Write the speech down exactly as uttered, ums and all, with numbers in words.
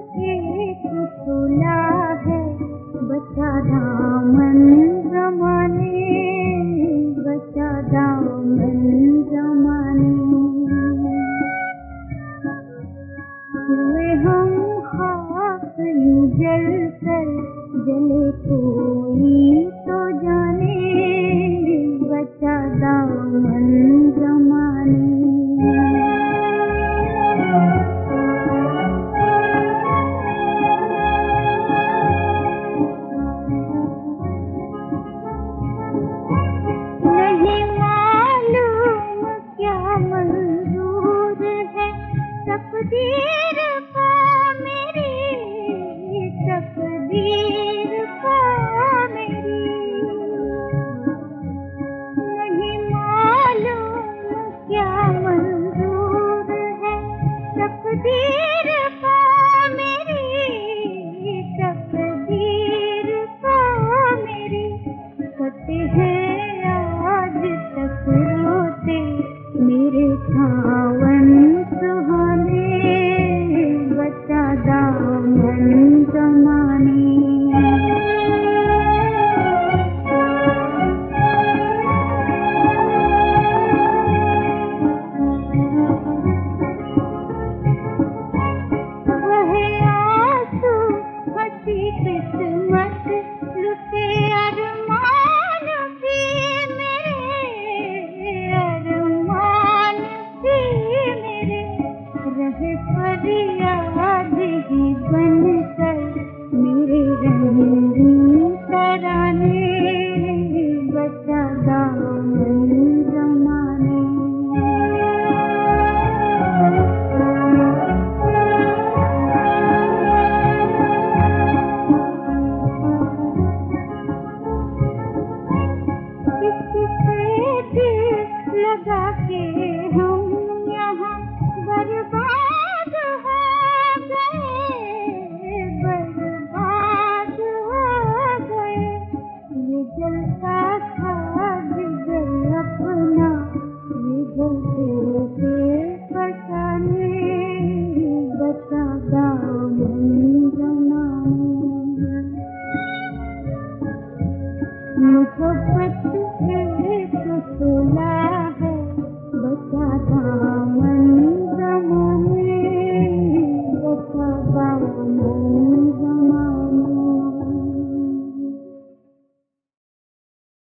एक सोला है बचा दामन जमाने, बचा दामन जमाने। हुए हम खाक यूं जल कर, जले कोई तो जाने, बचा दामन जमाने। नहीं मालूम क्या मंजूर है तकदीर का मेरी, तकदीर का मेरी। नहीं मालूम क्या मंजूर है तकदीर का मेरी, तकदीर का मेरी। कटे हैं आज तक रोते मेरे सावन सुहाने, बचा दामन जमाने। वह आंसू हंसी किस्मत लुटे अरमान भी मेरे, अरमान भी मेरे। रहे फरियाद ही बनकर मेरे रंगीन तराने, बचा दामन जमाने। किससे दिल लगा के हम यहाँ बर्बाद हो गए, बर्बाद हो गए। ये जलता था जिगर अपना, ये जलते थे फसाने, बचा दामन जमाने। मोहब्बत एक सोला है बचा दामन जमाने, बचा दामन।